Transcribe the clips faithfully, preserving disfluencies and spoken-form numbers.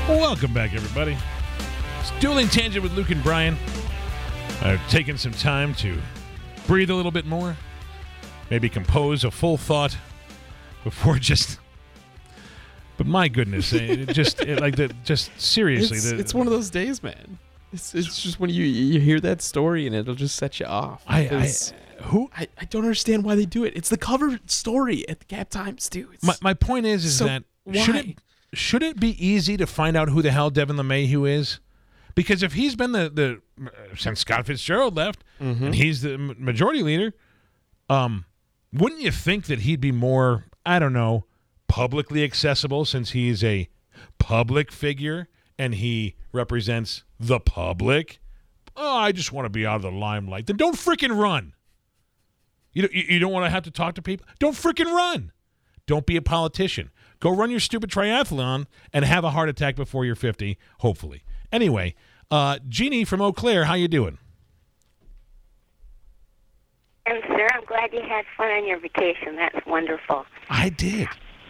Welcome back, everybody. It's Dueling Tangent with Luke and Brian. I've taken some time to breathe a little bit more, maybe compose a full thought before just... But my goodness, it just it, like the just seriously, It's, the, it's one of those days, man. It's it's just when you you hear that story and it'll just set you off. I, I Because who I, I don't understand why they do it. It's the cover story at the Cap Times, too. It's, my my point is is So that should it why? should it be easy to find out who the hell Devin LeMahieu is? Because if he's been the the since Scott Fitzgerald left Mm-hmm. and he's the m- majority leader, um, wouldn't you think that he'd be more, I don't know, publicly accessible since he's a public figure and he represents the public? Oh, I just want to be out of the limelight. Then don't freaking run. You don't, you don't want to have to talk to people? Don't freaking run. Don't be a politician. Go run your stupid triathlon and have a heart attack before you're fifty, hopefully. Anyway, uh, Jeannie from Eau Claire, how you doing? And sir, I'm glad you had fun on your vacation. That's wonderful. I did.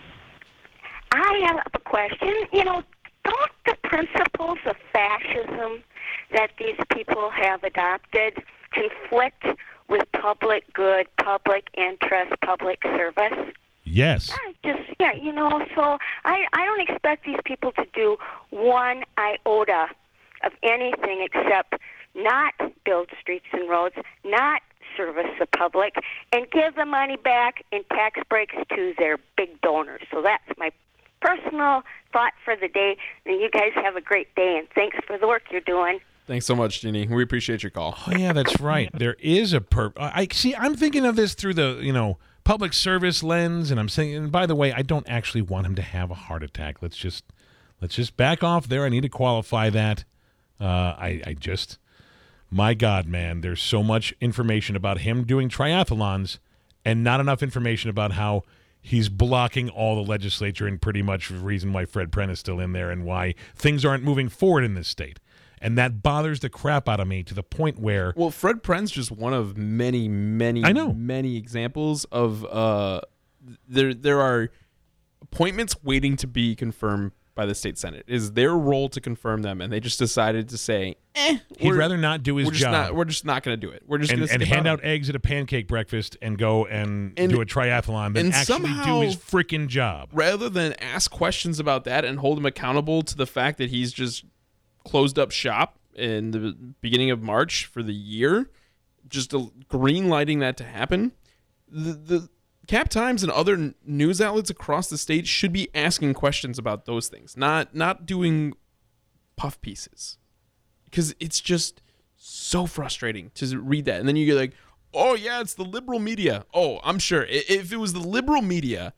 I have a question. You know, don't the principles of fascism that these people have adopted conflict with public good, public interest, public service? Yes. I just, yeah, you know, so I, I don't expect these people to do one iota of anything except not build streets and roads, not service the public, and give the money back in tax breaks to their big donors. So that's my personal thought for the day. And you guys have a great day, and thanks for the work you're doing. Thanks so much, Jeannie. We appreciate your call. Oh, yeah, that's right. There is a per. I see. I'm thinking of this through the you know public service lens, and I'm saying. And by the way, I don't actually want him to have a heart attack. Let's just let's just back off there. I need to qualify that. Uh, I I just my God, man, there's so much information about him doing triathlons, and not enough information about how he's blocking all the legislature and pretty much the reason why Fred Penn is still in there and why things aren't moving forward in this state. And that bothers the crap out of me to the point where... Well, Fred Pren's just one of many, many, I know. many examples of uh, there. There are appointments waiting to be confirmed by the state senate. It is their role to confirm them, and they just decided to say, "Eh, He'd we're- rather not do his we're just job. Not, we're just not going to do it. We're just and, going to and hand out eggs at a pancake breakfast and go and, And- do a triathlon than and actually somehow- do his freaking job. rather than ask questions about that and hold him accountable to the fact that he's just closed up shop in the beginning of March for the year, just a green lighting that to happen. The, the Cap Times and other n- news outlets across the state should be asking questions about those things, not not doing puff pieces, because it's just so frustrating to read that. And then you get like, oh yeah, it's the liberal media. Oh, I'm sure I- if it was the liberal media,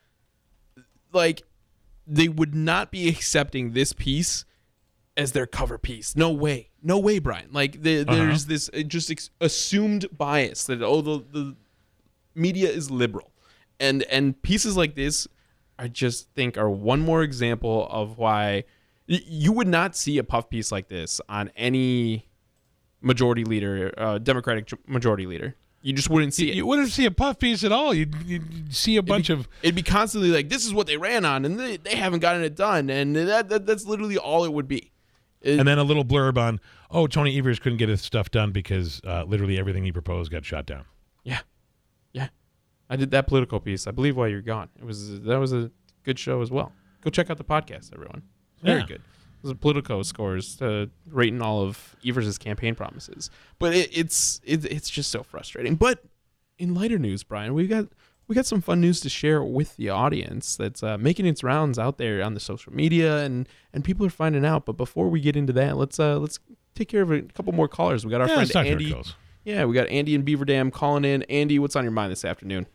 like, they would not be accepting this piece as their cover piece. No way. No way, Brian. Like, the, there's Uh-huh. this uh, just ex- assumed bias that, oh, the, the media is liberal. And and pieces like this, I just think, are one more example of why y- you would not see a puff piece like this on any majority leader, uh, Democratic majority leader. You just wouldn't see You, it. you wouldn't see a puff piece at all. You'd, you'd see a bunch it'd be, of... it'd be constantly like, this is what they ran on, and they, they haven't gotten it done, and that, that that's literally all it would be. It- And then a little blurb on, oh, Tony Evers couldn't get his stuff done because uh, literally everything he proposed got shot down. yeah, yeah. I did that Politico piece, I believe, while you're gone. It was that was a good show as well. Go check out the podcast, everyone. Very Yeah. good. It was a Politico scores uh, rating all of Evers' campaign promises, but it, it's it, it's just so frustrating. But in lighter news, Brian, we got we got some fun news to share with the audience that's uh, making its rounds out there on the social media, and, and people are finding out. But before we get into that, let's uh, let's take care of a couple more callers. We got our Yeah, let's friend talk to our Andy. calls. Yeah, we got Andy in Beaver Dam calling in. Andy, what's on your mind this afternoon?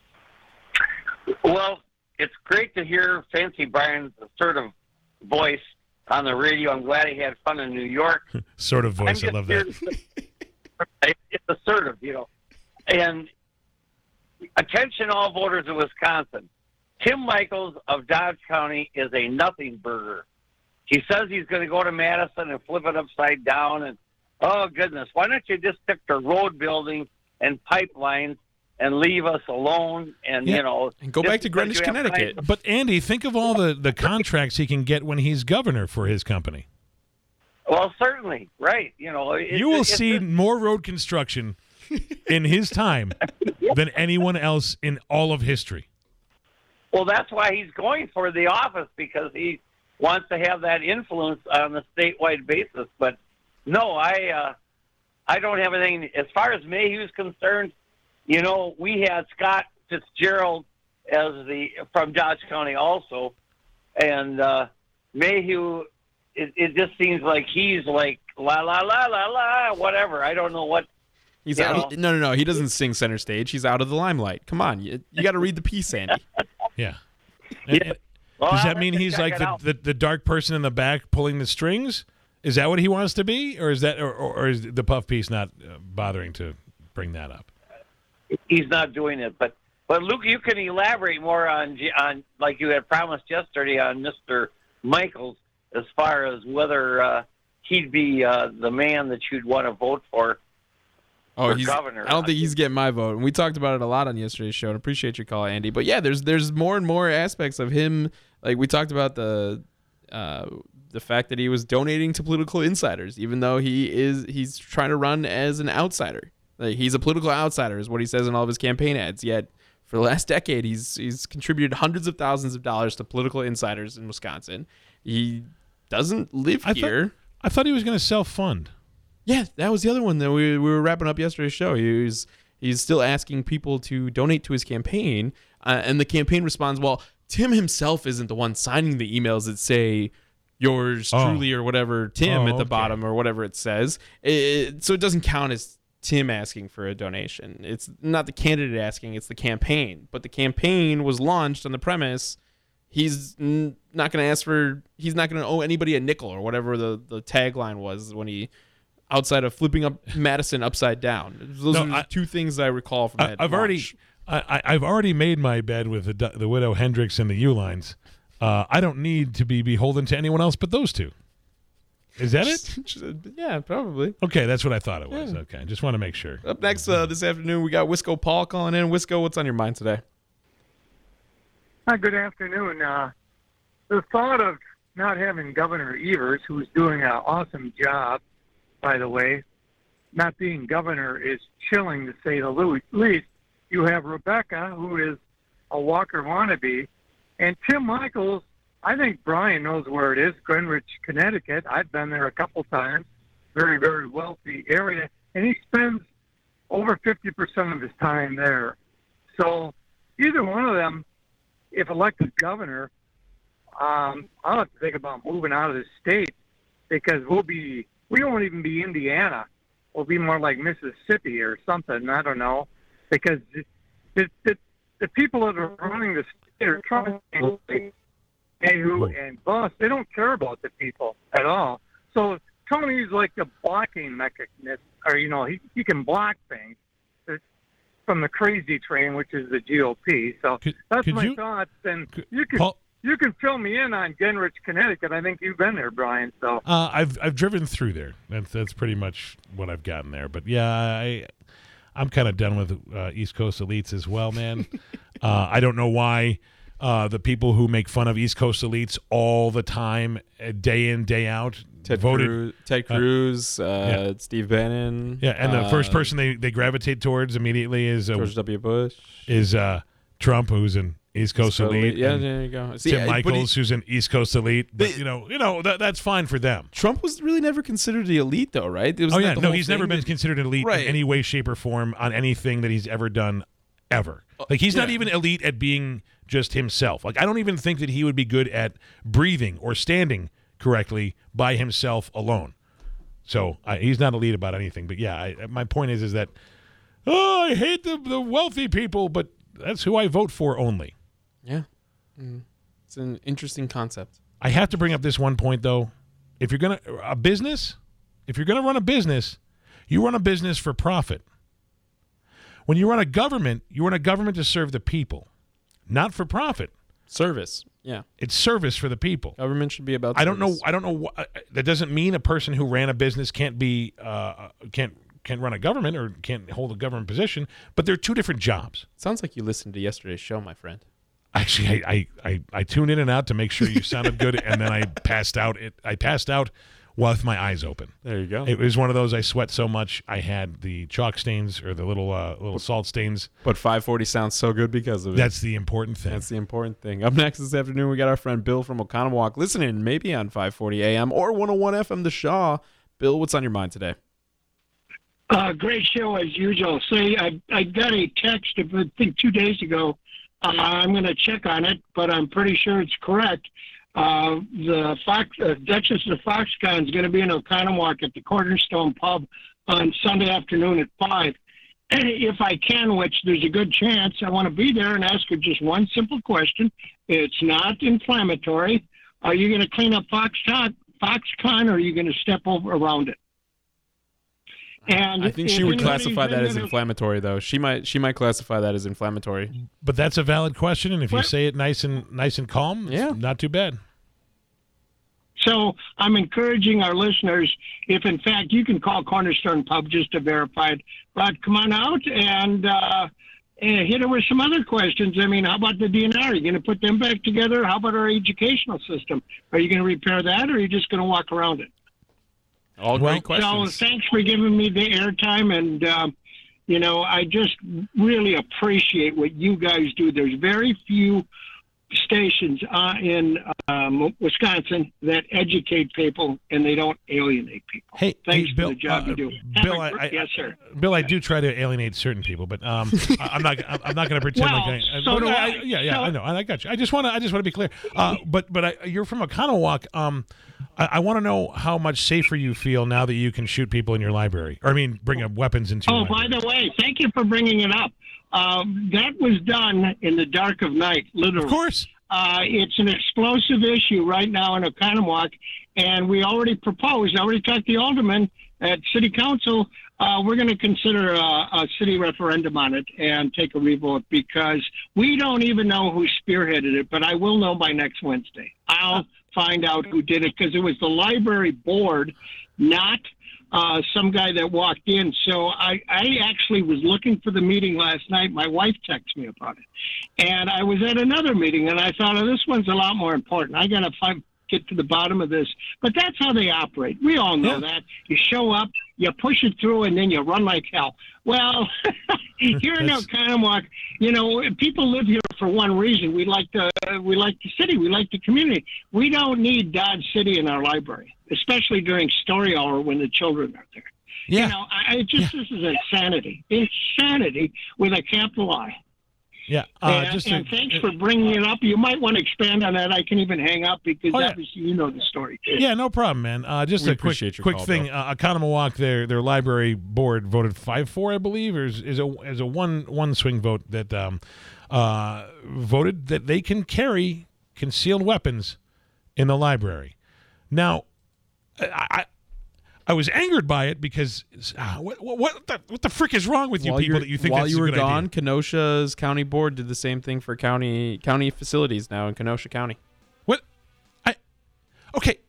Well, it's great to hear Fancy Brian's assertive voice on the radio. I'm glad he had fun in New York. Sort of voice. I I'm love just that. here to- It's assertive, you know. And attention all voters in Wisconsin. Tim Michaels of Dodge County is a nothing burger. He says he's going to go to Madison and flip it upside down. And, oh, goodness, why don't you just stick to road building and pipelines and leave us alone. And Yeah. you know, And go just back to because Greenwich, you have Connecticut. nice- But Andy, think of all the, the contracts he can get when he's governor for his company. Well, certainly, right? You know, it, You will it's see just- more road construction in his time than anyone else in all of history. Well, that's why he's going for the office, because he wants to have that influence on a statewide basis. But no, I uh, I don't have anything as far as Mayhew's concerned. You know, we had Scott Fitzgerald as the from Dodge County also, and uh, Mayhew. It, it just seems like he's like la la la la la whatever. I don't know what. He's You out. know. No, no, no. He doesn't sing center stage. He's out of the limelight. Come on, you, you got to read the piece, Andy. Yeah. And- Yeah. and Well, does I'll that have mean to he's check like it the, out. the, the dark person in the back pulling the strings? Is that what he wants to be, or is that, or, or or is the puff piece not uh, bothering to bring that up? He's not doing it. But but Luke, you can elaborate more on G- on like you had promised yesterday on Mister Michaels as far as whether uh, he'd be uh, the man that you'd want to vote for. Oh, For he's. governor. I don't think he's getting my vote. And we talked about it a lot on yesterday's show. And appreciate your call, Andy. But yeah, there's there's more and more aspects of him. Like we talked about the uh, the fact that he was donating to political insiders, even though he is he's trying to run as an outsider. Like he's a political outsider, is what he says in all of his campaign ads. Yet for the last decade, he's he's contributed hundreds of thousands of dollars to political insiders in Wisconsin. He doesn't live I here. thought I thought he was going to self-fund. Yeah, that was the other one that we, we were wrapping up yesterday's show. He was, he's still asking people to donate to his campaign, uh, and the campaign responds, well, Tim himself isn't the one signing the emails that say yours Oh. truly or whatever, Tim Oh, at the okay. bottom or whatever it says. It, so it doesn't count as Tim asking for a donation. It's not the candidate asking, it's the campaign. But the campaign was launched on the premise he's n- not going to ask for, he's not going to owe anybody a nickel or whatever the, the tagline was when he... outside of flipping up Madison upside down. Those No, are the I- two things I recall from I, that I've already, launch. I, I- I've already made my bed with the du- the widow Hendricks and the U lines. Uh, I don't need to be beholden to anyone else but those two. Is that it? Yeah, probably. Okay, that's what I thought it was. Yeah. Okay, just want to make sure. Up next uh, this afternoon, we got Wisco Paul calling in. Wisco, what's on your mind today? Hi, good afternoon. Uh, the thought of not having Governor Evers, who's doing an awesome job, by the way, not being governor is chilling, to say the lo- least. You have Rebecca, who is a Walker wannabe, and Tim Michaels. I think Brian knows where it is, Greenwich, Connecticut. I've been there a couple times. Very, very wealthy area, and he spends over fifty percent of his time there. So either one of them, if elected governor, um, I'll have to think about moving out of the state, because we'll be, we won't even be Indiana. We'll be more like Mississippi or something. I don't know, because the, the, the people that are running the state are trying to Mayhew and Bus. They don't care about the people at all. So Tony's like the blocking mechanism, or, you know, he, he can block things from the crazy train, which is the G O P. So Could- that's could my you- thoughts. And could- you can Paul- you can fill me in on Greenwich, Connecticut. I think you've been there, Brian. So Uh, I've I've driven through there. That's that's pretty much what I've gotten there. But yeah, I I'm kind of done with uh, East Coast elites as well, man. uh, I don't know why uh, the people who make fun of East Coast elites all the time, uh, day in day out, Ted voted. Cruz, Ted Cruz uh, yeah. Steve Bannon. Yeah, and the uh, first person they, they gravitate towards immediately is uh, George W. Bush. is uh, Trump, who's an East Coast So, elite. yeah, and there you go. See, Tim uh, but Michaels, he- who's an East Coast elite. But They- you know, you know that that's fine for them. Trump was really never considered the elite, though, right? It was Oh not yeah, the no, whole he's never thing been that- considered an elite Right. in any way, shape, or form on anything that he's ever done, ever. Like he's not yeah. even elite at being just himself. Like I don't even think that he would be good at breathing or standing correctly by himself alone. So I, he's not elite about anything. But yeah, I, my point is, is that oh, I hate the the wealthy people, but that's who I vote for only. Yeah. Mm. It's an interesting concept. I have to bring up this one point though. If you're gonna a business, if you're gonna run a business, you run a business for profit. When you run a government, you run a government to serve the people, not for profit. Service. Yeah. It's service for the people. Government should be about I don't know. service. I don't know. Wh- that doesn't mean a person who ran a business can't be uh, can't can't run a government or can't hold a government position, but they're two different jobs. Sounds like you listened to yesterday's show, my friend. Actually, I I, I, I tuned in and out to make sure you sounded good, and then I passed out. It I passed out with my eyes open. There you go. It was one of those I sweat so much I had the chalk stains or the little uh, little salt stains. But five forty sounds so good because of it. That's the important thing. That's the important thing. Up next this afternoon, we got our friend Bill from Oconomowoc listening maybe on five forty A M or one oh one F M The Shaw. Bill, what's on your mind today? Uh, great show as usual. Say, I, I got a text, I think two days ago. Uh, I'm going to check on it, but I'm pretty sure it's correct. Uh, the Fox, uh, Duchess of Foxconn is going to be in Oconomowoc at the Cornerstone Pub on Sunday afternoon at five. If I can, which there's a good chance, I want to be there and ask her just one simple question. It's not inflammatory. Are you going to clean up Foxconn, Foxconn, or are you going to step over around it? And I think she would classify that as inflammatory, though. She might she might classify that as inflammatory. But that's a valid question, and if you say it nice and nice and calm, yeah, it's not too bad. So I'm encouraging our listeners, if in fact you can call Cornerstone Pub just to verify it, but come on out and, uh, and hit her with some other questions. I mean, how about the D N R? Are you going to put them back together? How about our educational system? Are you going to repair that, or are you just going to walk around it? All well, great questions. So thanks for giving me the airtime, and uh, you know, I just really appreciate what you guys do. There's very few stations uh, in um, Wisconsin that educate people and they don't alienate people. Hey, thanks hey, for Bill, the job uh, you do. Bill, Have a- I, I, yes, sir. Bill, I do try to alienate certain people, but um, I, I'm not. I'm not going to pretend Well, like I. so but do I, I. Yeah, yeah, So- I know. I got you. I just want to. I just want to be clear. Uh, but but I, you're from Oconomowoc. Um, I, I want to know how much safer you feel now that you can shoot people in your library, or I mean, bring up weapons into. Your Oh, by library. the way, thank you for bringing it up. Um, that was done in the dark of night, literally. Of course. Uh, it's an explosive issue right now in Oconomowoc, and we already proposed, I already talked to the alderman at City Council, uh, we're going to consider a, a city referendum on it and take a revote because we don't even know who spearheaded it, but I will know by next Wednesday. I'll find out who did it because it was the library board, not uh, some guy that walked in. So I, I actually was looking for the meeting last night. My wife texted me about it. And I was at another meeting, and I thought, oh, this one's a lot more important. I got to find, get to the bottom of this. But that's how they operate. We all know Yeah. that. You show up, you push it through, and then you run like hell. Well, here in That's- Oconomowoc, you know, people live here for one reason. We like the we like the city. We like the community. We don't need Dodge City in our library, especially during story hour when the children are there. Yeah. You know, I, I just this is insanity. Insanity with a capital I. Yeah. Uh, and just and to- thanks for bringing it up. You might want to expand on that. I can even hang up because Oh, yeah. obviously you know the story too. Yeah, no problem, man. Uh, just We a quick, appreciate your quick call, thing. Bill. Uh, Oconomowoc, their their library board voted five four, I believe, or is, is a is a one one swing vote that um, uh, voted that they can carry concealed weapons in the library. Now, I. I I was angered by it because uh, what what the, what the frick is wrong with you While people you're- that you think while that's you a were good gone, idea? Kenosha's county board did the same thing for county county facilities now in Kenosha County. What? I okay.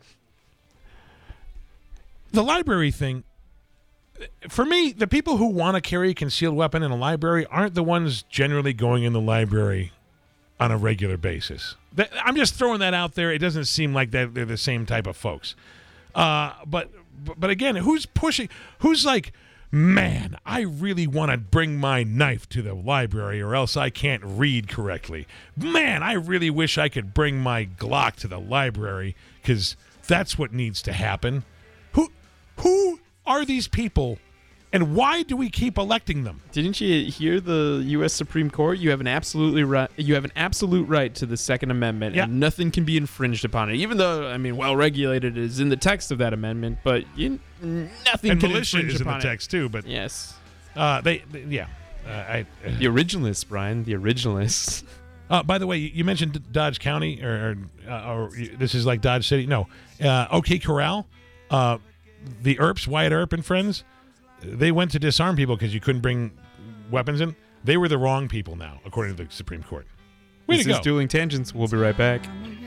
The library thing. For me, the people who want to carry a concealed weapon in a library aren't the ones generally going in the library on a regular basis. That, I'm just throwing that out there. It doesn't seem like that they're the same type of folks. Uh, but but again, who's pushing? Who's like, man, I really want to bring my knife to the library or else I can't read correctly. Man, I really wish I could bring my Glock to the library because that's what needs to happen. Who who are these people, and why do we keep electing them? Didn't you hear the U S Supreme Court? You have an absolutely right. You have an absolute right to the Second Amendment, Yeah. and nothing can be infringed upon it. Even though, I mean, well regulated is in the text of that amendment, but you, nothing And can militia infringe is in the upon it. text too, but Yes, uh, they, they yeah. Uh, I, uh, the originalists, Brian, the originalists. Uh, by the way, you you mentioned D- Dodge County, or, or, uh, or you- this is like Dodge City. No, uh, OK Corral, uh, the Earps, Wyatt Earp and friends, they went to disarm people because you couldn't bring weapons in. They were the wrong people now, according to the Supreme Court. Way This to is go. Dueling Tangents. We'll be right back.